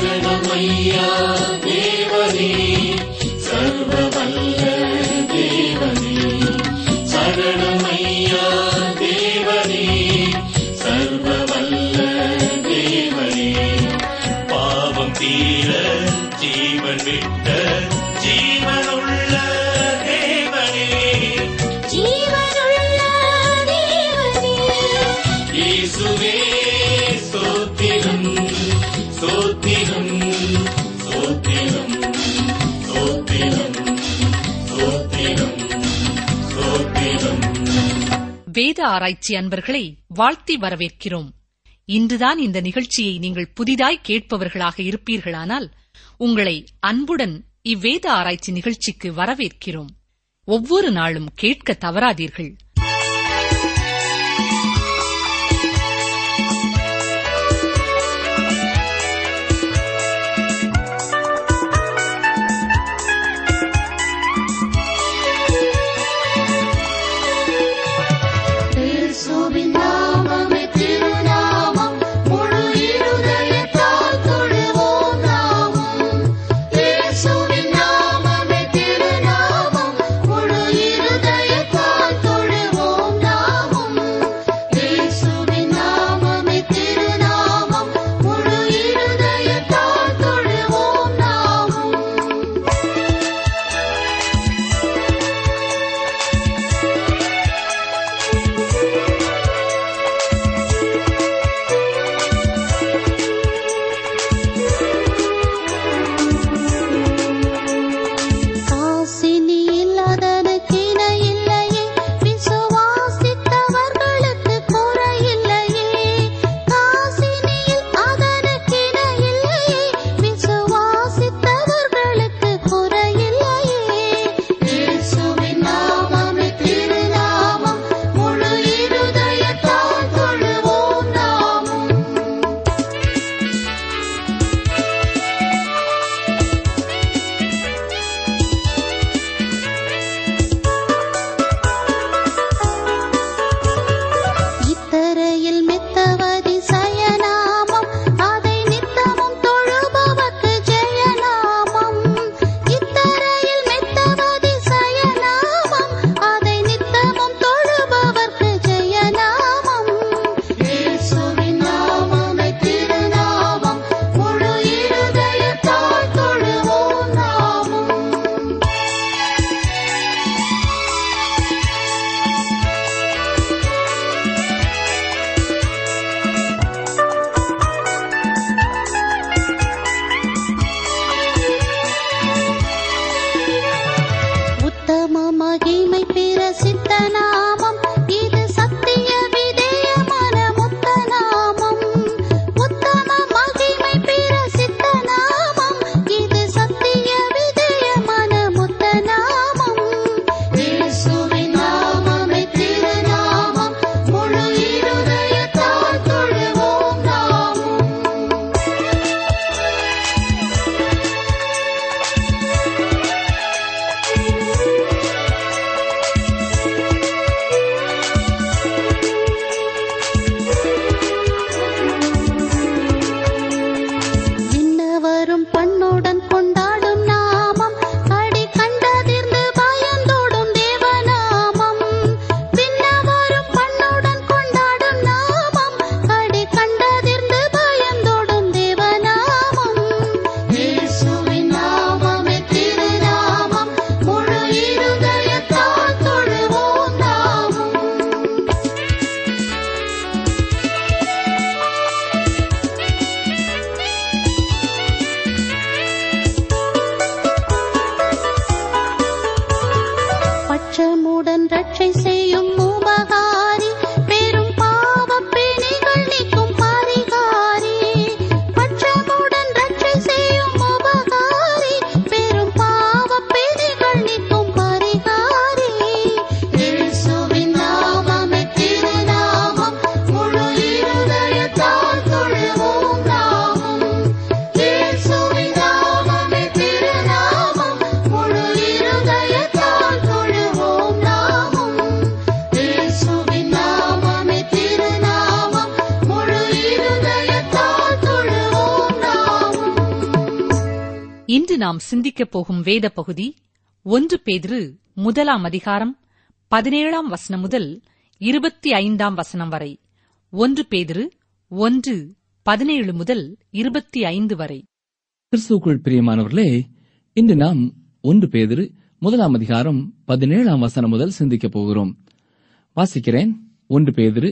சரணமையா தேவனே, சர்வவல்ல தேவனே. சரணமையா தேவனே, சர்வவல்ல தேவனே. பாவம் தீர ஜீவன் விட்ட ஜீவனுள்ள தேவனே, ஜீவனுள்ள தேவனே. இயேசுவே ஸ்தோத்திரம், ஸ்தோத்திரம், ஸ்தோத்திரம், ஸ்தோத்திரம், ஸ்தோத்திரம், ஸ்தோத்திரம். வேத ஆராய்ச்சி அன்பர்களை வாழ்த்தி வரவேற்கிறோம். இன்றுதான் இந்த நிகழ்ச்சியை நீங்கள் புதிதாய் கேட்பவர்களாக இருப்பீர்களானால் உங்களை அன்புடன் இவ்வேத ஆராய்ச்சி நிகழ்ச்சிக்கு வரவேற்கிறோம். ஒவ்வொரு நாளும் கேட்க தவறாதீர்கள். இயேசுவின் நாமமே திருநாமம், முழு இருதயத்தால் தொழுவோம் நாமும். இயேசுவின் நாமமே திருநாமம், முழு இருதயத்தால் தொழுவோம் இன்று நாம் சிந்திக்கப் போகும் வேத பகுதி 1 பேதுரு 1 17 முதல் 25 வரை. 1 பேதுரு 1:17 முதல் 25 வரை. கிறிஸ்துவுக்குள் பிரியமானவர்களே, இன்று நாம் 1 பேதுரு 1 17 முதல் சிந்திக்கப் போகிறோம். வாசிக்கிறேன். 1 பேதுரு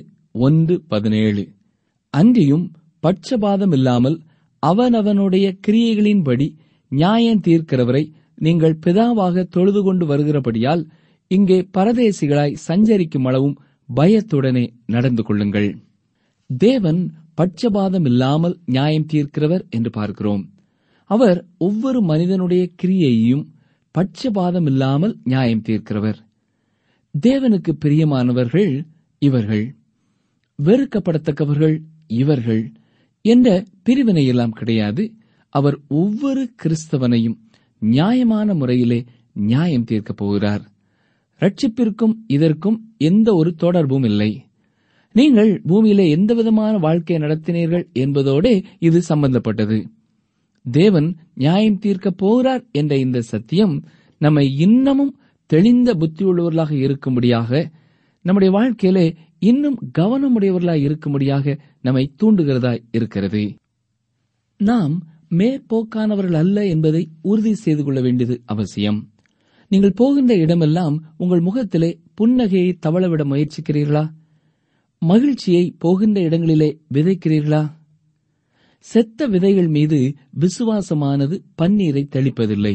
1:17. அன்றியும் பட்சபாதம் இல்லாமல் அவனவனுடைய கிரியைகளின்படி நியாயம் தீர்க்கிறவரை நீங்கள் பிதாவாக தொழுது கொண்டு வருகிறபடியால் இங்கே பரதேசிகளாய் சஞ்சரிக்கும் அளவும் பயத்துடனே நடந்து கொள்ளுங்கள். தேவன் பட்சபாதம் இல்லாமல் நியாயம் தீர்க்கிறவர் என்று பார்க்கிறோம். அவர் ஒவ்வொரு மனிதனுடைய கிரியையையும் பட்சபாதம் இல்லாமல் நியாயம் தீர்க்கிறவர். தேவனுக்கு பிரியமானவர்கள் இவர்கள், வெறுக்கப்படத்தக்கவர்கள் இவர்கள் என்ற பிரிவினையெல்லாம் கிடையாது. அவர் ஒவ்வொரு கிறிஸ்தவனையும் நியாயமான முறையிலே நியாயம் தீர்க்கப் போகிறார். ரட்சிப்பிற்கும் இதற்கும் எந்த ஒரு தொடர்பும் இல்லை. நீங்கள் பூமியிலே எந்தவிதமான வாழ்க்கை நடத்தினீர்கள் என்பதோடு இது சம்பந்தப்பட்டது. தேவன் நியாயம் தீர்க்கப் போகிறார் என்ற இந்த சத்தியம் நம்மை இன்னமும் தெளிந்த புத்தியுள்ளவர்களாக இருக்கும்படியாக, நம்முடைய வாழ்க்கையிலே இன்னும் கவனமுடையவர்களாய் இருக்கும்படியாக நம்மை தூண்டுகிறதாய் இருக்கிறது. நாம் மேற்போக்கானவர்கள் அல்ல என்பதை உறுதி செய்து கொள்ள வேண்டியது அவசியம். நீங்கள் போகின்ற இடமெல்லாம் உங்கள் முகத்திலே புன்னகையை தவளவிட முயற்சிக்கிறீர்களா? மகிழ்ச்சியை போகின்ற இடங்களிலே விதைக்கிறீர்களா? செத்த விதைகள் மீது விசுவாசமானது பன்னீரை தெளிப்பதில்லை.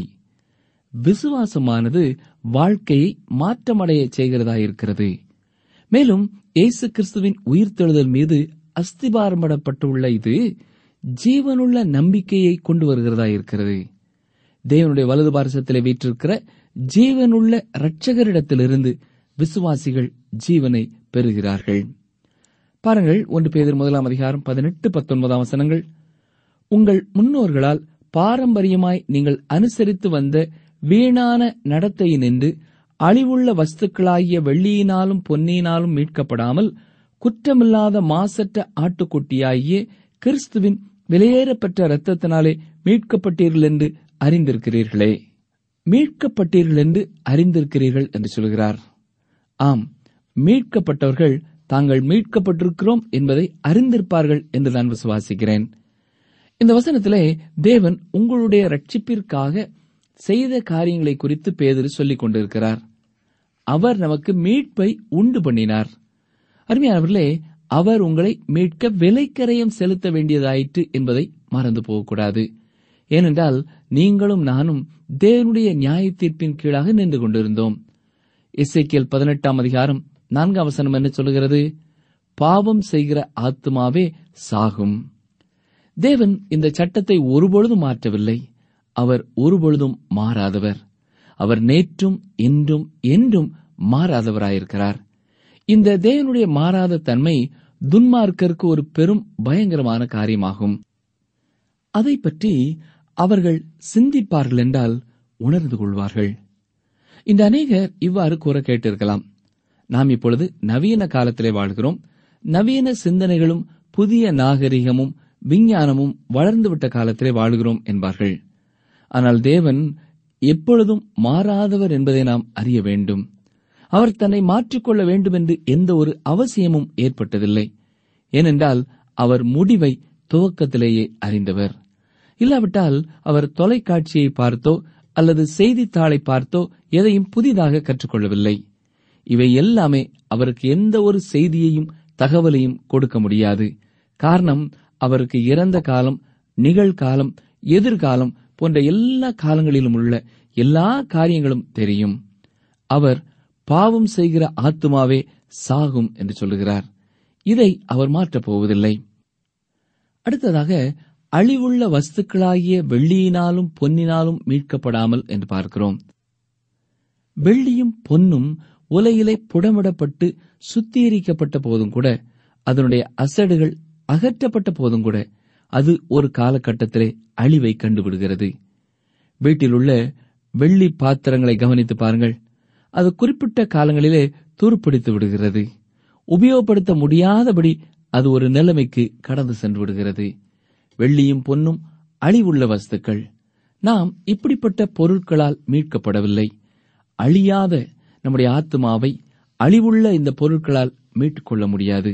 விசுவாசமானது வாழ்க்கையை மாற்றமடைய செய்கிறதாயிருக்கிறது. மேலும் இயேசு கிறிஸ்துவின் உயிர்த்தெழுதல் மீது அஸ்திபாரப்பட்டுள்ள இது ஜீவனுள்ள நம்பிக்கையை கொண்டு வருகிறதாயிருக்கிறது. தேவனுடைய வலது பார்சத்திலே வீற்றிருக்கிற ஜீவனுள்ள இரட்சகரிடத்திலிருந்து விசுவாசிகள் ஜீவனை பெறுகிறார்கள். பாருங்கள், 1 பேதுரு 1 18-19 வசனங்கள். உங்கள் முன்னோர்களால் பாரம்பரியமாய் நீங்கள் அனுசரித்து வந்த வீணான நடத்தையினின்று அழிவுள்ள வஸ்துக்களாகிய வெள்ளியினாலும் பொன்னியினாலும் மீட்கப்படாமல் குற்றமில்லாத மாசற்ற ஆட்டுக்குட்டியாகிய கிறிஸ்துவின் விலையேறப்பெற்ற இரத்தத்தினாலே மீட்கப்பட்டீர்கள் என்று அறிந்திருக்கிறீர்களே. மீட்கப்பட்டீர்கள் என்று அறிந்திருக்கிறீர்கள் என்று சொல்கிறார். ஆம், மீட்கப்பட்டவர்கள் தாங்கள் மீட்கப்பட்டிருக்கிறோம் என்பதை அறிந்திருப்பார்கள் என்று நான் விசுவாசிக்கிறேன். இந்த வசனத்திலே தேவன் உங்களுடைய ரட்சிப்பிற்காக செய்த காரியங்களை குறித்து பேதுரு சொல்லிக் கொண்டிருக்கிறார். அவர் நமக்கு மீட்பை உண்டு பண்ணினார். அருமையானவர்களே, அவர் உங்களை மீட்க விலைக்கரையம் செலுத்த வேண்டியதாயிற்று என்பதை மறந்து போகக்கூடாது. ஏனென்றால் நீங்களும் நானும் தேவனுடைய நியாய தீர்ப்பின் கீழாக நின்று கொண்டிருந்தோம். எசேக்கியேல் 18 என்ன சொல்கிறது? பாவம் செய்கிற ஆத்துமாவே சாகும். தேவன் இந்த சட்டத்தை ஒருபொழுதும் மாற்றவில்லை. அவர் ஒருபொழுதும் மாறாதவர். அவர் நேற்றும் இன்றும் என்றும் மாறாதவராயிருக்கிறார். இந்த தேவனுடைய மாறாத தன்மை துன்மார்க்கருக்கு ஒரு பெரும் பயங்கரமான காரியமாகும். அதை பற்றி அவர்கள் சிந்திப்பார்கள் என்றால் உணர்ந்து கொள்வார்கள். இந்த அநேகர் இவ்வாறு கூற கேட்டிருக்கலாம், நாம் இப்பொழுது நவீன காலத்திலே வாழ்கிறோம், நவீன சிந்தனைகளும் புதிய நாகரிகமும் விஞ்ஞானமும் வளர்ந்துவிட்ட காலத்திலே வாழ்கிறோம் என்பார்கள். ஆனால் தேவன் எப்பொழுதும் மாறாதவர் என்பதை நாம் அறிய வேண்டும். அவர் தன்னை மாற்றிக்கொள்ள வேண்டும் என்று எந்த ஒரு அவசியமும் ஏற்பட்டதில்லை. ஏனென்றால் அவர் முடிவை துவக்கத்திலேயே அறிந்தவர். இல்லாவிட்டால் அவர் தொலைக்காட்சியை பார்த்தோ அல்லது செய்தித்தாளை பார்த்தோ எதையும் புதிதாக கற்றுக்கொள்ளவில்லை. இவை எல்லாமே அவருக்கு எந்த ஒரு செய்தியையும் தகவலையும் கொடுக்க முடியாது. காரணம், அவருக்கு இறந்த காலம், நிகழ்காலம், எதிர்காலம் போன்ற எல்லா காலங்களிலும் உள்ள எல்லா காரியங்களும் தெரியும். அவர் பாவம் செய்கிற ஆத்துமாவே சாகும் என்று சொல்லுகிறார். இதை அவர் மாற்றப் போவதில்லை. அடுத்ததாக, அழிவுள்ள வஸ்துக்களாகிய வெள்ளியினாலும் பொன்னினாலும் மீட்கப்படாமல் என்று பார்க்கிறோம். வெள்ளியும் பொன்னும் உலையிலே புடமிடப்பட்டு சுத்திகரிக்கப்பட்ட போதும் கூட, அதனுடைய அசடுகள் அகற்றப்பட்ட போதும் கூட, அது ஒரு காலகட்டத்திலே அழிவை கண்டுவிடுகிறது. வீட்டிலுள்ள வெள்ளி பாத்திரங்களை கவனித்து பாருங்கள். அது குறிப்பிட்ட காலங்களிலே துருப்பிடித்து விடுகிறது. உபயோகப்படுத்த முடியாதபடி அது ஒரு நிலைமைக்கு கடந்து சென்று விடுகிறது. வெள்ளியும் பொன்னும் அழிவுள்ள வஸ்துக்கள். நாம் இப்படிப்பட்ட பொருட்களால் மீட்கப்படவில்லை. அழியாத நம்முடைய ஆத்துமாவை அழிவுள்ள இந்த பொருட்களால் மீட்டுக் கொள்ள முடியாது.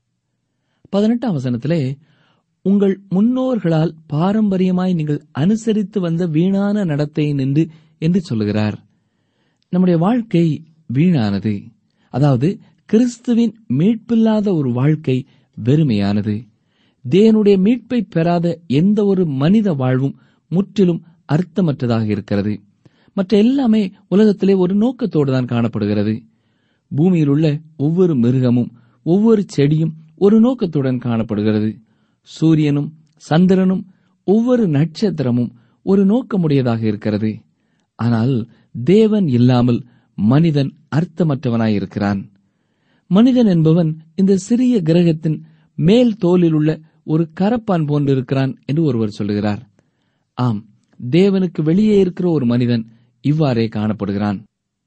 18ஆம் வசனத்திலே, உங்கள் முன்னோர்களால் பாரம்பரியமாய் நீங்கள் அனுசரித்து வந்த வீணான நடத்தை நின்று என்று சொல்லுகிறார். நம்முடைய வாழ்க்கை வீணானது. அதாவது கிறிஸ்துவின் மீட்பில்லாத ஒரு வாழ்க்கை வெறுமையானது. தேவனுடைய மீட்பை பெறாத எந்த ஒரு மனித வாழ்வும் முற்றிலும் அர்த்தமற்றதாக இருக்கிறது. மற்ற எல்லாமே உலகத்திலே ஒரு நோக்கத்தோடு தான் காணப்படுகிறது. பூமியில் உள்ள ஒவ்வொரு மிருகமும் ஒவ்வொரு செடியும் ஒரு நோக்கத்துடன் காணப்படுகிறது. சூரியனும் சந்திரனும் ஒவ்வொரு நட்சத்திரமும் ஒரு நோக்கமுடையதாக இருக்கிறது. ஆனால் தேவன் இல்லாமல் மனிதன் அர்த்தமற்றவனாயிருக்கிறான். மனிதன் என்பவன் இந்த சிறிய கிரகத்தின் மேல் தோலில் உள்ள ஒரு கரப்பான் போன்றிருக்கிறான் என்று ஒருவர் சொல்லுகிறார். ஆம், தேவனுக்கு வெளியே இருக்கிற ஒரு மனிதன் இவ்வாறே காணப்படுகிறான்.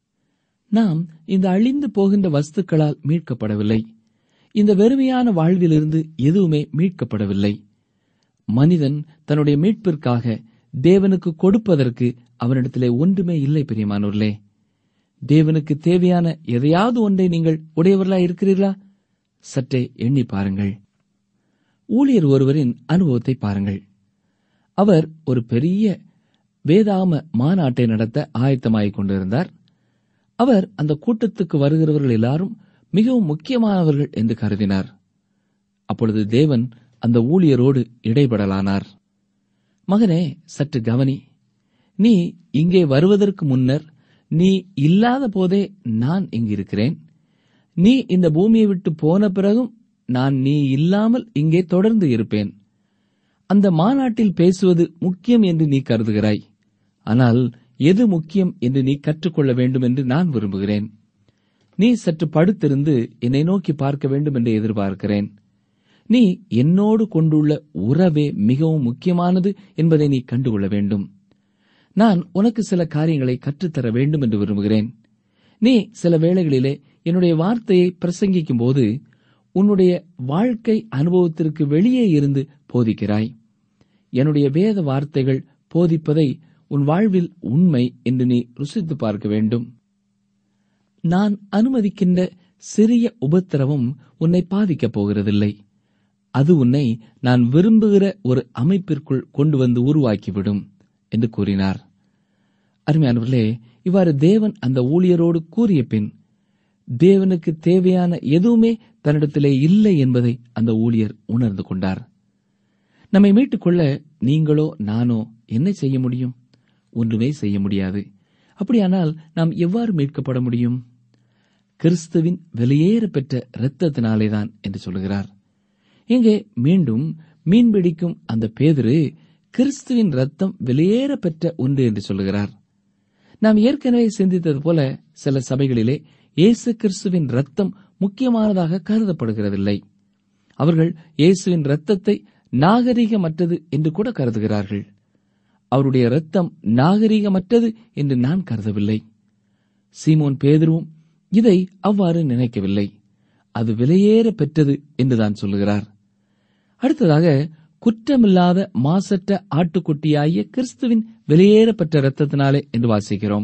நாம் இந்த அழிந்து போகின்ற வஸ்துக்களால் மீட்கப்படவில்லை. இந்த வெறுமையான வாழ்விலிருந்து எதுவுமே மீட்கப்படவில்லை. மனிதன் தன்னுடைய மீட்பிற்காக தேவனுக்கு கொடுப்பதற்கு அவனிடத்திலே ஒன்றுமே இல்லை. பிரியமானோர்களே, தேவனுக்கு தேவையான எதையாவது ஒன்றை நீங்கள் உடையவர்களாய் இருக்கிறீர்களா? சற்றே எண்ணி பாருங்கள். ஊழியர் ஒருவரின் அனுபவத்தை பாருங்கள். அவர் ஒரு பெரிய வேதாம மாநாட்டை நடத்த ஆயத்தமாகிக் கொண்டிருந்தார். அவர் அந்த கூட்டத்துக்கு வருகிறவர்கள் எல்லாரும் மிகவும் முக்கியமானவர்கள் என்று கருதினார். அப்பொழுது தேவன் அந்த ஊழியரோடு இடைபடலானார். மகனே, சற்று கவனி. நீ இங்கே வருவதற்கு முன்னர் நீ இல்லாத போதே நான் இங்கிருக்கிறேன். நீ இந்த பூமியை விட்டு போன பிறகும் நான் நீ இல்லாமல் இங்கே தொடர்ந்து இருப்பேன். அந்த மாநாட்டில் பேசுவது முக்கியம் என்று நீ கருதுகிறாய். ஆனால் எது முக்கியம் என்று நீ கற்றுக்கொள்ள வேண்டும் என்று நான் விரும்புகிறேன். நீ சற்று படுத்திருந்து என்னை நோக்கி பார்க்க வேண்டும் என்று எதிர்பார்க்கிறேன். நீ என்னோடு கொண்டுள்ள உறவே மிகவும் முக்கியமானது என்பதை நீ கண்டுகொள்ள வேண்டும். நான் உனக்கு சில காரியங்களை கற்றுத்தர வேண்டும் என்று விரும்புகிறேன். நீ சில வேளைகளிலே என்னுடைய வார்த்தையை பிரசங்கிக்கும் போது உன்னுடைய வாழ்க்கை அனுபவத்திற்கு வெளியே இருந்து போதிக்கிறாய். என்னுடைய வேத வார்த்தைகள் போதிப்பதை உன் வாழ்வில் உண்மை என்று நீ ருசித்து பார்க்க வேண்டும். நான் அனுமதிக்கின்ற சிறிய உபத்திரவம் உன்னை பாதிக்கப் போகிறதில்லை. அது உன்னை நான் விரும்புகிற ஒரு அமைப்பிற்குள் கொண்டு வந்து உருவாக்கிவிடும் என்று கூறினார். அருமையானவர்களே, இவ்வாறு தேவன் அந்த ஊழியரோடு கூறிய பின் தேவனுக்கு தேவையான எதுவுமே தன்னிடத்திலே இல்லை என்பதை அந்த ஊழியர் உணர்ந்து கொண்டார். நம்மை மீட்டுக்கொள்ள நீங்களோ நானோ என்ன செய்ய முடியும்? ஒன்றுமே செய்ய முடியாது. அப்படியானால் நாம் எவ்வாறு மீட்கப்பட முடியும்? கிறிஸ்துவின் வெளியேற பெற்ற இரத்தத்தினாலேதான் என்று சொல்லுகிறார். இங்கே மீண்டும் மீன்பிடிக்கும் அந்த பேதுரு கிறிஸ்துவின் ரத்தம் வெளியேற பெற்ற ஒன்று என்று சொல்லுகிறார். நாம் ஏற்கனவே சிந்தித்தது போல சில சபைகளிலே இயேசு கிறிஸ்துவின் ரத்தம் முக்கியமானதாக கருதப்படுகிறதில்லை. அவர்கள் இயேசுவின் ரத்தத்தை நாகரீகமற்றது என்று கூட கருதுகிறார்கள். அவருடைய ரத்தம் நாகரீகமற்றது என்று நான் கருதவில்லை. சீமோன் பேதுருவும் இதை அவ்வாறு நினைக்கவில்லை. அது விலையேற பெற்றது என்றுதான் சொல்லுகிறார். அடுத்ததாக, குற்றமில்லாத மாசற்ற ஆட்டுக்குட்டியாகிய கிறிஸ்துவின் வெளியேற பெற்ற இரத்தத்தினாலே என்று வாசிக்கிறோம்.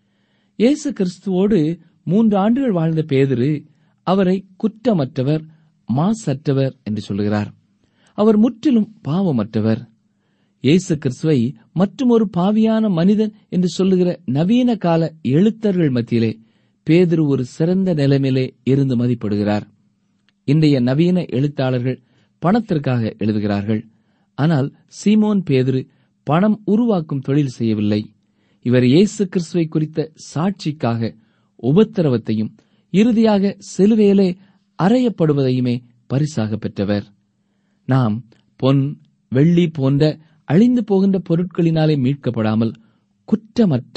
இயேசு கிறிஸ்துவோடு 3 ஆண்டுகள் வாழ்ந்த பேதுரு அவரை குற்றமற்றவர், மாசற்றவர் என்று சொல்லுகிறார். அவர் முற்றிலும் பாவமற்றவர். இயேசு கிறிஸ்துவை மற்றுமொரு பாவியான மனிதன் என்று சொல்லுகிற நவீன கால எழுத்தர்கள் மத்தியிலே பேதுரு ஒரு சிறந்த நிலைமையிலே இருந்து மதிப்பிடுகிறார். இன்றைய நவீன எழுத்தாளர்கள் பணத்திற்காக எழுதுகிறார்கள். ஆனால் சீமோன் பேதுரு பணம் உருவாக்கும் தொழில் செய்யவில்லை. இவர் இயேசு கிறிஸ்துவை குறித்த சாட்சிக்காக உபத்திரவத்தையும் இறுதியாக சிலுவையிலே அறையப்படுவதையுமே பரிசாக பெற்றவர். நாம் பொன், வெள்ளி போன்ற அழிந்து போகின்ற பொருட்களினாலே மீட்கப்படாமல் குற்றமற்ற,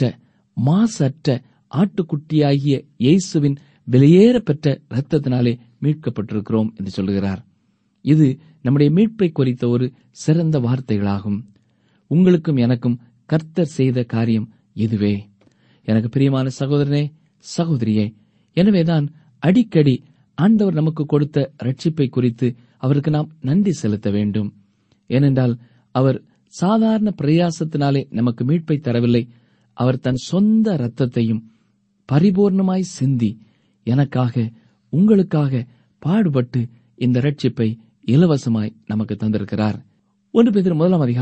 மாசற்ற ஆட்டுக்குட்டியாகிய இயேசுவின் வெளியேற பெற்ற இரத்தத்தினாலே மீட்கப்பட்டிருக்கிறோம் என்று சொல்லுகிறார். இது நம்முடைய மீட்பை குறித்த ஒரு சிறந்த வார்த்தைகளாகும். உங்களுக்கும் எனக்கும் கர்த்தர் செய்த காரியம் இதுவே. எனக்கு பிரியமான சகோதரனே, சகோதரியே, எனவேதான் அடிக்கடி ஆண்டவர் நமக்கு கொடுத்த ரட்சிப்பை குறித்து அவருக்கு நாம் நன்றி செலுத்த வேண்டும். ஏனென்றால் அவர் சாதாரண பிரயாசத்தினாலே நமக்கு மீட்பை தரவில்லை. அவர் தன் சொந்த இரத்தத்தையும் பரிபூர்ணமாய் சிந்தி எனக்காக உங்களுக்காக பாடுபட்டு இந்த இரட்சிப்பை இலவசமாய் நமக்கு தந்திருக்கிறார். 1 பேதுரு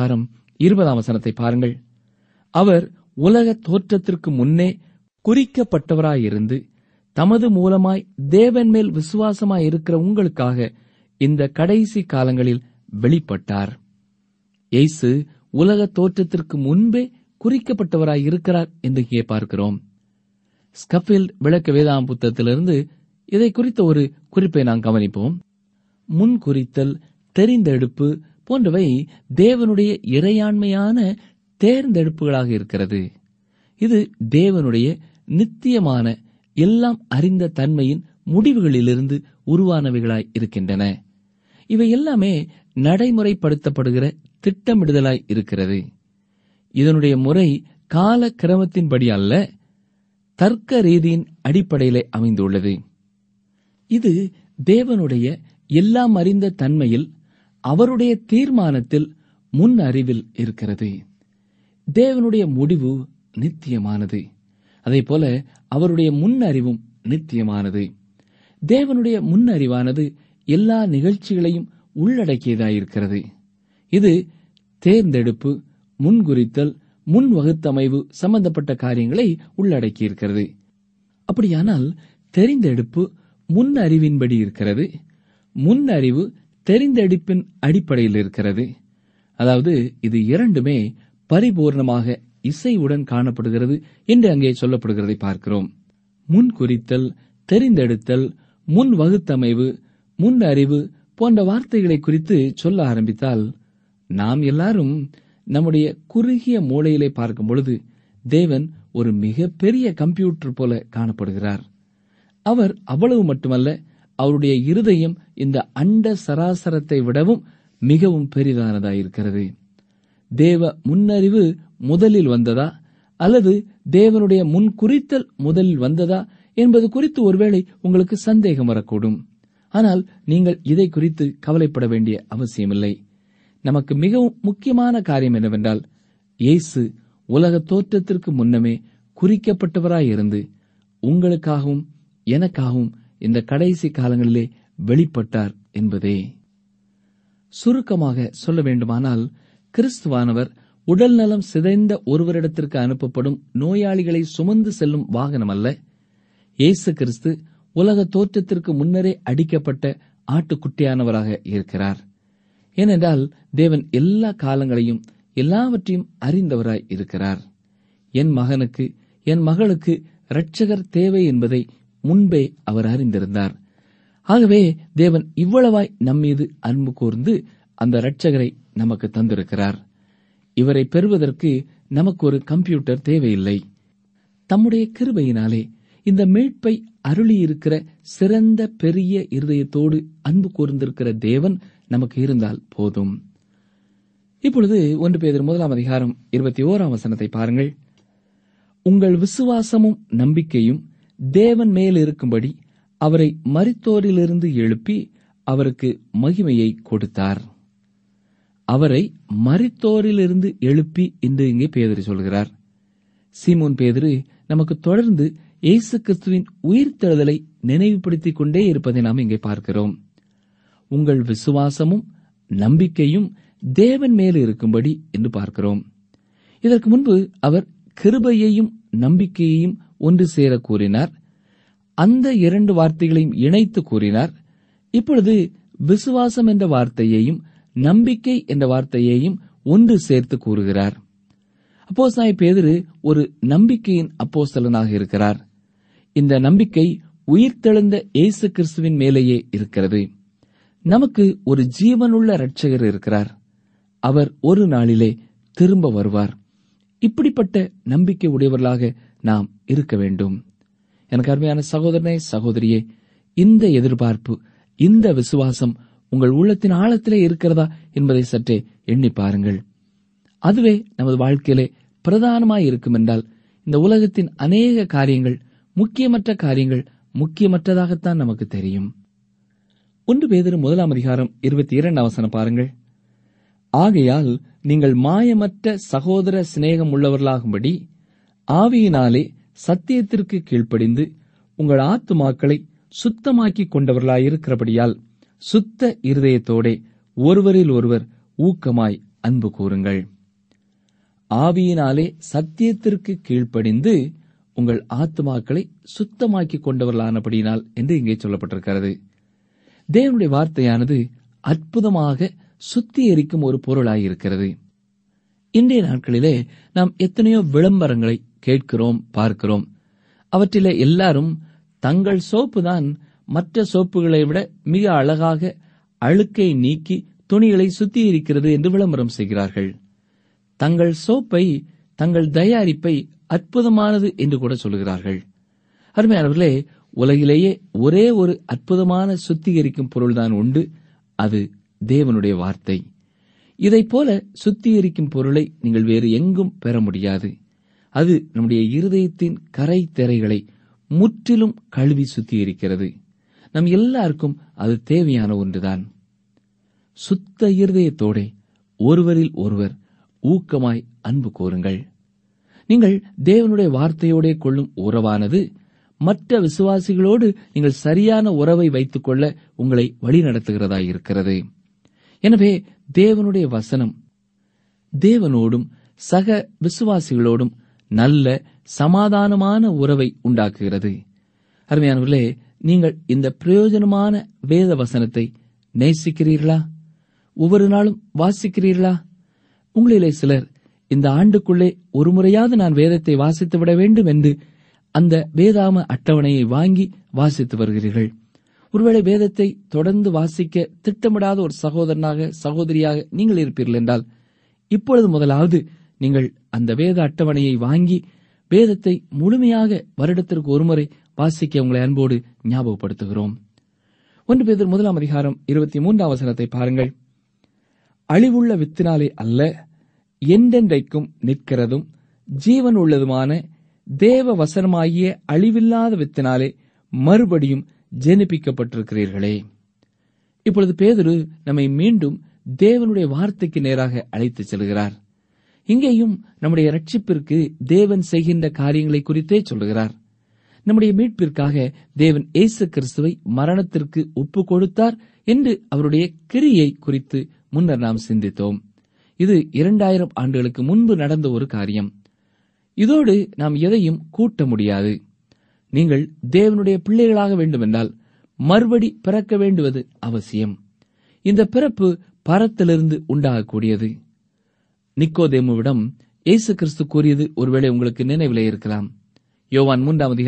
1:20 பாருங்கள். அவர் உலக தோற்றத்திற்கு முன்னே குறிக்கப்பட்டவராயிருந்து தமது மூலமாய் தேவன் மேல் விசுவாசமாய் இருக்கிற உங்களுக்காக இந்த கடைசி காலங்களில் வெளிப்பட்டார். இயேசு உலக தோற்றத்திற்கு முன்பே குறிக்கப்பட்டவராய் இருக்கிறார் என்று இங்கே பார்க்கிறோம். ஸ்கஃபீல்ட் விளக்க வேதாம் புத்தகத்திலிருந்து இதை குறித்த ஒரு குறிப்பை நாம் கவனிப்போம். முன் குறித்தல், தெரிந்தெடுப்பு போன்றவை தேவனுடைய இறையாண்மையான தேர்ந்தெடுப்புகளாக இருக்கிறது. இது தேவனுடைய நித்தியமான எல்லாம் அறிந்த தன்மையின் முடிவுகளிலிருந்து உருவானவைகளாய் இருக்கின்றன. இவை எல்லாமே நடைமுறைப்படுத்தப்படுகிற திட்டமிடுதலாய் இருக்கிறது. இதனுடைய முறை கால கிரமத்தின்படி அல்ல, தர்க்க ரீதியின் அடிப்படையிலே அமைந்துள்ளது. இது தேவனுடைய எல்லாம் அறிந்த தன்மையில், அவருடைய தீர்மானத்தில், முன் அறிவில் இருக்கிறது. தேவனுடைய முடிவு நித்தியமானது. அதேபோல அவருடைய முன் அறிவும் நித்தியமானது. தேவனுடைய முன் அறிவானது எல்லா நிகழ்ச்சிகளையும் உள்ளடக்கியதாயிருக்கிறது. இது தேர்ந்தெடுப்பு, முன்குறித்தல், முன் வகுத்தமைவு சம்பந்தப்பட்ட காரியங்களை உள்ளடக்கியிருக்கிறது. அப்படியானால் தெரிந்தெடுப்பு முன் அறிவின்படி இருக்கிறது. முன் அறிவு தெரிந்தெடுப்பின் அடிப்படையில் இருக்கிறது. அதாவது இது இரண்டுமே பரிபூர்ணமாக இசைவுடன் காணப்படுகிறது என்று அங்கே சொல்லப்படுகிறதை பார்க்கிறோம். முன் குறித்தல், தெரிந்தெடுத்தல், முன் வகுத்தமைவு, முன் அறிவு போன்ற வார்த்தைகளை குறித்து சொல்ல ஆரம்பித்தால் நாம் எல்லாரும் நம்முடைய குறுகிய மூளையிலே பார்க்கும் பொழுது தேவன் ஒரு மிகப்பெரிய கம்ப்யூட்டர் போல காணப்படுகிறார். அவர் அவ்வளவு மட்டுமல்ல, அவருடைய இருதயம் இந்த அண்ட சராசரத்தை விடவும் மிகவும் பெரிதானதாயிருக்கிறது. தேவ முன்னறிவு முதலில் வந்ததா அல்லது தேவனுடைய முன் குறித்தல் முதலில் வந்ததா என்பது குறித்து ஒருவேளை உங்களுக்கு சந்தேகம் வரக்கூடும். ஆனால் நீங்கள் இதை குறித்து கவலைப்பட வேண்டிய அவசியமில்லை. நமக்கு மிகவும் முக்கியமான காரியம் என்னவென்றால், இயேசு உலக தோற்றத்திற்கு முன்னமே குறிக்கப்பட்டவராயிருந்து உங்களுக்காகவும் எனக்காகவும் இந்த கடைசி காலங்களிலே வெளிப்பட்டார் என்பதே. சுருக்கமாக சொல்ல வேண்டுமானால், கிறிஸ்துவானவர் உடல் நலம் சிதைந்த ஒருவரிடத்திற்கு அனுப்பப்படும் நோயாளிகளை சுமந்து செல்லும் வாகனம் அல்ல. இயேசு கிறிஸ்து உலக தோற்றத்திற்கு முன்னரே அடிக்கப்பட்ட ஆட்டுக்குட்டியானவராக இருக்கிறார். ஏனென்றால் தேவன் எல்லா காலங்களையும் எல்லாவற்றையும் அறிந்தவராய் இருக்கிறார். என் மகனுக்கு, என் மகளுக்கு இரட்சகர் தேவை என்பதை முன்பே அவர் அறிந்திருந்தார். ஆகவே தேவன் இவ்வளவாய் நம்மீது அன்பு கூர்ந்து அந்த இரட்சகரை நமக்கு தந்திருக்கிறார். இவரை பெறுவதற்கு நமக்கு ஒரு கம்ப்யூட்டர் தேவையில்லை. தம்முடைய கிருபையினாலே இந்த மீட்பை அருளியிருக்கிற சிறந்த பெரிய இருதயத்தோடு அன்பு கூர்ந்திருக்கிற தேவன் நமக்கு இருந்தால் போதும். இப்பொழுது 1 பேதுரு 1:21 பாருங்கள். உங்கள் விசுவாசமும் நம்பிக்கையும் தேவன் மேல் இருக்கும்படி அவரை மரித்தோரிலிருந்து எழுப்பி அவருக்கு மகிமையை கொடுத்தார். அவரை மரித்தோரிலிருந்து எழுப்பி என்று இங்கே பேதுரு சொல்கிறார். சீமோன் பேதுரு நமக்கு தொடர்ந்து இயேசு கிறிஸ்துவின் உயிர்த்தெழுதலை நினைவுபடுத்திக் கொண்டே இருப்பதை நாம் இங்கே பார்க்கிறோம். உங்கள் விசுவாசமும் நம்பிக்கையும் தேவன் மேல் இருக்கும்படி என்று பார்க்கிறோம். இதற்கு முன்பு அவர் கிருபையையும் நம்பிக்கையையும் ஒன்று சேர கூறினார். அந்த 2 வார்த்தைகளையும் இணைத்து கூறினார். இப்பொழுது விசுவாசம் என்ற வார்த்தையையும் நம்பிக்கை என்ற வார்த்தையையும் ஒன்று சேர்த்து கூறுகிறார். அப்போஸ்தலனாகிய பேதுரு ஒரு நம்பிக்கையின் அப்போஸ்தலனாக இருக்கிறார். இந்த நம்பிக்கை உயிர்த்தெழுந்த இயேசு கிறிஸ்துவின் மேலேயே இருக்கிறது. நமக்கு ஒரு ஜீவனுள்ள இரட்சகர் இருக்கிறார். அவர் ஒரு நாளிலே திரும்ப வருவார். இப்படிப்பட்ட நம்பிக்கை உடையவர்களாக நாம் இருக்க வேண்டும். எனக்கு அருமையான சகோதரனே, சகோதரியே, இந்த எதிர்பார்ப்பு, இந்த விசுவாசம் உங்கள் உள்ளத்தின் ஆழத்திலே இருக்கிறதா என்பதை சற்றே எண்ணி பாருங்கள். அதுவே நமது வாழ்க்கையிலே பிரதானமாய் இருக்கும் என்றால் இந்த உலகத்தின் அநேக காரியங்கள், முக்கியமற்ற காரியங்கள் முக்கியமற்றதாகத்தான் நமக்கு தெரியும். 1 பேதுரு 1:22 பாருங்கள். ஆகையால் நீங்கள் மாயமற்ற சகோதர சிநேகம் உள்ளவர்களாகும்படி ஆவியினாலே சத்தியத்திற்கு கீழ்ப்படிந்து உங்கள் ஆத்துமாக்களை சுத்தமாக்கிக் கொண்டவர்களாயிருக்கிறபடியால் சுத்த இருதயத்தோடே ஒருவரில் ஒருவர் ஊக்கமாய் அன்பு கூறுங்கள். ஆவியினாலே சத்தியத்திற்கு கீழ்ப்படிந்து உங்கள் ஆத்துமாக்களை சுத்தமாக்கிக் கொண்டவர்களானபடியினால் என்று இங்கே சொல்லப்பட்டிருக்கிறது. தேவனுடைய வார்த்தையானது அற்புதமாக சுத்திகரிக்கும் ஒரு பொருளாயிருக்கிறது. இன்றைய நாட்களிலே நாம் எத்தனையோ விளம்பரங்களை கேட்கிறோம், பார்க்கிறோம். அவற்றிலே எல்லாரும் தங்கள் சோப்பு தான் மற்ற சோப்புகளை விட மிக அழகாக அழுக்கை நீக்கி துணிகளை சுத்திகரிக்கிறது என்று விளம்பரம் செய்கிறார்கள். தங்கள் சோப்பை, தங்கள் தயாரிப்பை அற்புதமானது என்று கூட சொல்கிறார்கள். அருமையானவர்களே, உலகிலேயே ஒரே ஒரு அற்புதமான சுத்திகரிக்கும் பொருள்தான் உண்டு. அது தேவனுடைய வார்த்தை. இதைப் போல சுத்திகரிக்கும் பொருளை நீங்கள் வேறு எங்கும் பெற முடியாது. அது நம்முடைய இருதயத்தின் கரை திரைகளை முற்றிலும் கழுவி சுத்திகரிக்கிறது. நம் எல்லாருக்கும் அது தேவையான ஒன்றுதான். சுத்த இருதயத்தோடே ஒருவரில் ஒருவர் ஊக்கமாய் அன்பு கூறுங்கள். நீங்கள் தேவனுடைய வார்த்தையோடே கொள்ளும் உறவானது மற்ற விசுவாசிகளோடு நீங்கள் சரியான உறவை வைத்துக் கொள்ள உங்களை வழிநடத்துகிறதாயிருக்கிறது. எனவே தேவனுடைய வசனம் தேவனோடும் சக விசுவாசிகளோடும் நல்ல சமாதானமான உறவை உண்டாக்குகிறது. அருமையானவர்களே, நீங்கள் இந்த பிரயோஜனமான வேத வசனத்தை நேசிக்கிறீர்களா? ஒவ்வொரு நாளும் வாசிக்கிறீர்களா? உங்களிலே சிலர் இந்த ஆண்டுக்குள்ளே ஒரு முறையாவது நான் வேதத்தை வாசித்து விட வேண்டும் என்று அந்த வேதாம அட்டவணையை வாங்கி வாசித்து வருகிறீர்கள். ஒருவேளை வேதத்தை தொடர்ந்து வாசிக்க திட்டமிடாத ஒரு சகோதரனாக, சகோதரியாக நீங்கள் இருப்பீர்கள் என்றால் இப்பொழுது முதலாவது நீங்கள் அந்த வேத அட்டவணையை வாங்கி வேதத்தை முழுமையாக வருடத்திற்கு ஒருமுறை வாசிக்க உங்களை அன்போடு ஞாபகப்படுத்துகிறோம். 1 பேதுரு 1:23 பாருங்கள். அழிவுள்ள வித்தினாலே அல்ல, என்றென்றைக்கும் நிற்கிறதும் ஜீவன் உள்ளதுமான தேவ வசனமாகிய அழிவில்லாத வித்தினாலே மறுபடியும் ஜெனிப்பிக்கப்பட்டிருக்கிறீர்களே. இப்பொழுது பேதுரு நம்மை மீண்டும் தேவனுடைய வார்த்தைக்கு நேராக அழைத்துச் செல்கிறார். இங்கேயும் நம்முடைய ரட்சிப்பிற்கு தேவன் செய்கின்ற காரியங்களை குறித்தே சொல்லுகிறார். நம்முடைய மீட்பிற்காக தேவன் இயேசு கிறிஸ்துவை மரணத்திற்கு ஒப்புக் கொடுத்தார் என்று அவருடைய கிரியை குறித்து முன்னர் நாம் சிந்தித்தோம். இது 2000 ஆண்டுகளுக்கு முன்பு நடந்த ஒரு காரியம். இதோடு நாம் எதையும் கூட்ட முடியாது. நீங்கள் தேவனுடைய பிள்ளைகளாக வேண்டுமென்றால் மறுபடி பிறக்க வேண்டுவது அவசியம். இந்த பிறப்பு பரத்திலிருந்து உண்டாகக்கூடியது. நிக்கோதேமுவிடம் இயேசு கிறிஸ்து கூறியது ஒருவேளை உங்களுக்கு நினைவிலே இருக்கலாம். யோவான்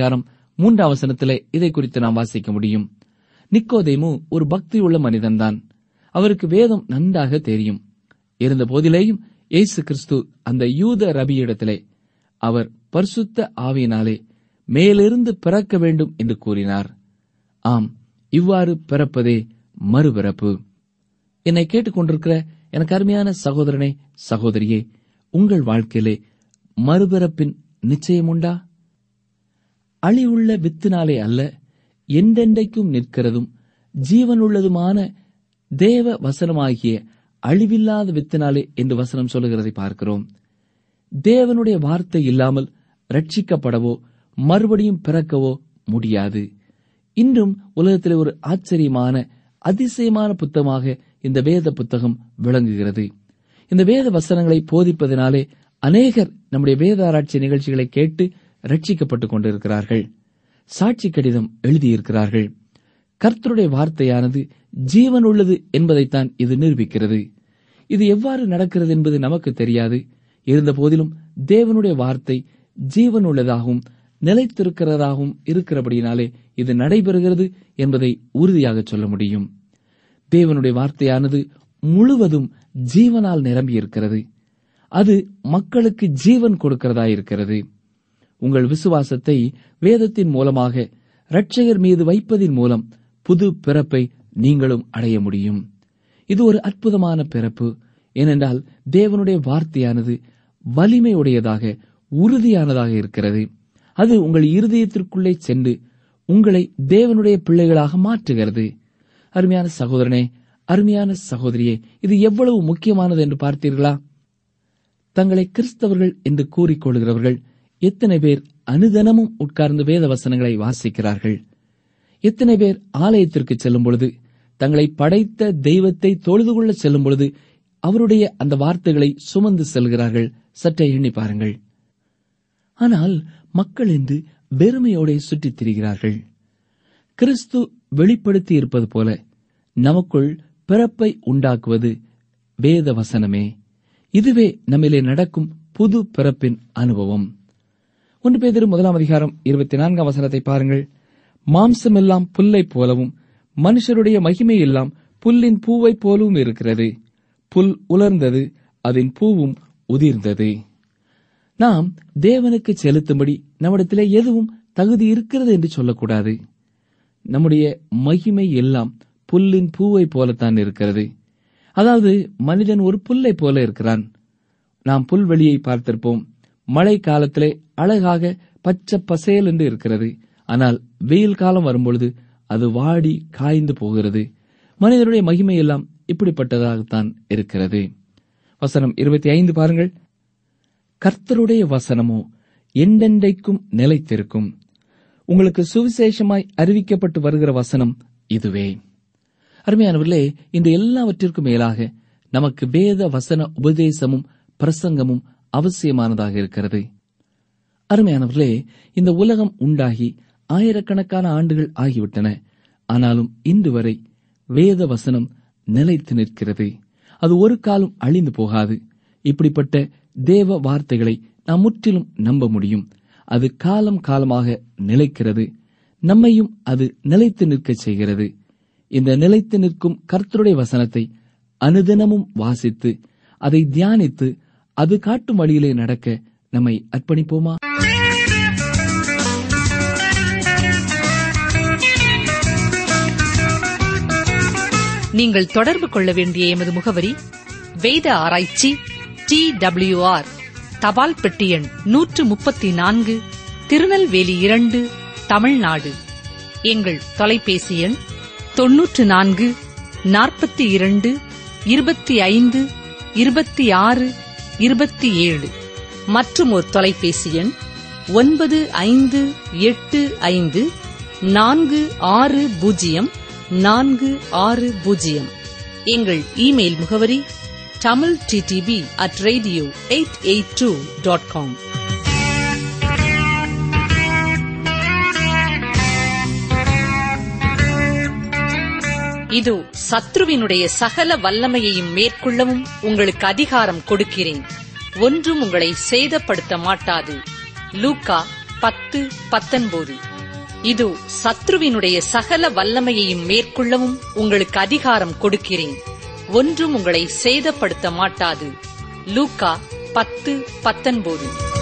3:3 இதை குறித்து நாம் வாசிக்க முடியும். நிக்கோதேமு ஒரு பக்தி உள்ள மனிதன்தான். அவருக்கு வேதம் நன்றாக தெரியும். இருந்த போதிலேயும் இயேசு கிறிஸ்து அந்த யூத ரபியிடத்திலே அவர் பரிசுத்த ஆவியினாலே மேலிருந்து பிறக்க வேண்டும் என்று கூறினார். ஆம், இவ்வாறு பிறப்பதே மறுபிறப்பு. என்னை கேட்டுக்கொண்டிருக்கிற எனக்கு அருமையான சகோதரனே, சகோதரியே, உங்கள் வாழ்க்கையிலே மறுபிறப்பின் நிச்சயம் உண்டா? அழிவுள்ள வித்தினாலே அல்ல, என்றென்றைக்கும் நிற்கிறதும் ஜீவனுள்ளதுமான தேவ வசனமாகிய அழிவில்லாத வித்தினாலே என்று வசனம் சொல்லுகிறதை பார்க்கிறோம். தேவனுடைய வார்த்தை இல்லாமல் ரட்சிக்கப்படவோ மறுபடியும் பிறக்கவோ முடியாது. இன்றும் உலகத்திலே ஒரு ஆச்சரியமான, அதிசயமான புத்தகமாக இந்த வேத புத்தகம் விளங்குகிறது. இந்த வேத வசனங்களை போதிப்பதனாலே அநேகர் நம்முடைய வேதாராய்ச்சி நிகழ்ச்சிகளை கேட்டு ரட்சிக்கப்பட்டுக் கொண்டிருக்கிறார்கள். சாட்சி கடிதம் எழுதியிருக்கிறார்கள். கர்த்தருடைய வார்த்தையானது ஜீவன் உள்ளது என்பதைத்தான் இது நிரூபிக்கிறது. இது எவ்வாறு நடக்கிறது என்பது நமக்கு தெரியாது. இருந்த போதிலும் தேவனுடைய வார்த்தை ஜீவன் உள்ளதாகவும் நிலைத்திருக்கிறதாகவும் இருக்கிறபடியினாலே இது நடைபெறுகிறது என்பதை உறுதியாக சொல்ல முடியும். தேவனுடைய வார்த்தையானது முழுவதும் ஜீவனால் நிரம்பியிருக்கிறது. அது மக்களுக்கு ஜீவன் கொடுக்கிறதாயிருக்கிறது. உங்கள் விசுவாசத்தை வேதத்தின் மூலமாக இரட்சகர் மீது வைப்பதின் மூலம் புது பிறப்பை நீங்களும் அடைய முடியும். இது ஒரு அற்புதமான பிறப்பு. ஏனென்றால் தேவனுடைய வார்த்தையானது வலிமையுடையதாக, உறுதியானதாக இருக்கிறது. அது உங்கள் இருதயத்திற்குள்ளே சென்று உங்களை தேவனுடைய பிள்ளைகளாக மாற்றுகிறது. அருமையான சகோதரனே, அருமையான சகோதரியே, இது எவ்வளவு முக்கியமானது என்று பார்த்தீர்களா? தங்களை கிறிஸ்தவர்கள் என்று கூறிக்கொள்கிறவர்கள் எத்தனை பேர் அனுதினமும் உட்கார்ந்து வேத வசனங்களை வாசிக்கிறார்கள்? எத்தனை பேர் ஆலயத்திற்கு செல்லும் பொழுது, தங்களை படைத்த தெய்வத்தை தொழுது கொள்ள செல்லும் பொழுது அவருடைய அந்த வார்த்தைகளை சுமந்து செல்கிறார்கள்? சற்றே எண்ணி பாருங்கள். ஆனால் மக்கள் என்று வெறுமையோட சுற்றித் திரிகிறார்கள். கிறிஸ்து வெளிப்படுத்தி இருப்பது போல நமக்குள் பிறப்பை உண்டாக்குவது வேத வசனமே. இதுவே நம்மிலே நடக்கும் புது பிறப்பின் அனுபவம். 1 பேதுரு 1:24 பாருங்கள். மாம்சமெல்லாம் புல்லை போலவும் மனுஷருடைய மகிமை எல்லாம் புல்லின் பூவை போலவும் இருக்கிறது. புல் உலர்ந்தது, அதன் பூவும் உதிர்ந்தது. நாம் தேவனுக்கு செலுத்தும்படி நம்மிடத்திலே எதுவும் தகுதி இருக்கிறது என்று சொல்லக்கூடாது. நம்முடைய மகிமை எல்லாம் புல்லின் பூவை போலத்தான் இருக்கிறது. அதாவது மனிதன் ஒரு புல்லை போல இருக்கிறான். நாம் புல்வெளியை பார்த்திருப்போம். மழை காலத்திலே அழகாக பச்சை பசேல் என்று இருக்கிறது. ஆனால் வெயில் காலம் வரும்பொழுது அது வாடி காய்ந்து போகிறது. மனிதனுடைய மகிமை எல்லாம் இப்படிப்பட்டதாகத்தான் இருக்கிறது. வசனம் 25 பாருங்கள். கர்த்தருடைய வசனமோ என்றென்றைக்கும் நிலைத்திருக்கும். உங்களுக்கு சுவிசேஷமாய் அறிவிக்கப்பட்டு வருகிற வசனம் இதுவே. அருமையானவர்களே, இந்த எல்லாவற்றிற்கும் மேலாக நமக்கு வேத வசன உபதேசமும் பிரசங்கமும் அவசியமானதாக இருக்கிறது. அருமையானவர்களே, இந்த உலகம் உண்டாகி ஆயிரக்கணக்கான ஆண்டுகள் ஆகிவிட்டன. ஆனாலும் இன்று வரை வேத வசனம் நிலைத்து நிற்கிறது. அது ஒரு காலம் அழிந்து போகாது. இப்படிப்பட்ட தேவ வார்த்தைகளை நாம் முற்றிலும் நம்ப முடியும். அது காலம் காலமாக நிலைக்கிறது. நம்மையும் அது நிலைத்து நிற்கச் செய்கிறது. இந்த நிலைத்து நிற்கும் கர்த்தருடைய வசனத்தை அனுதினமும் வாசித்து அதை தியானித்து அது காட்டும் வழியிலே நடக்க நம்மை அர்ப்பணிப்போமா? நீங்கள் தொடர்பு கொள்ள வேண்டிய எமது முகவரி: வேத ஆராய்ச்சி, TWR, தபால் பெட்டி எண் 134, திருநெல்வேலி 2, தமிழ்நாடு. எங்கள் தொலைபேசி எண் 94 42 25 26 27. மற்றும் ஒரு தொலைபேசி எண் 9585 460 460. எங்கள் இமெயில் முகவரி tamilttb@radio882.com. இதோ சத்ருவினுடைய சகல வல்லமையையும் மேற்கொள்ளவும் உங்களுக்கு அதிகாரம் கொடுக்கிறேன். ஒன்றும் உங்களை சேதப்படுத்த மாட்டாது. லூக்கா 10:19. இதோ சத்ருவினுடைய சகல வல்லமையையும் மேற்கொள்ளவும் உங்களுக்கு அதிகாரம் கொடுக்கிறேன். ஒன்றும் உங்களை சேதப்படுத்த மாட்டாது. லூக்கா 10:19.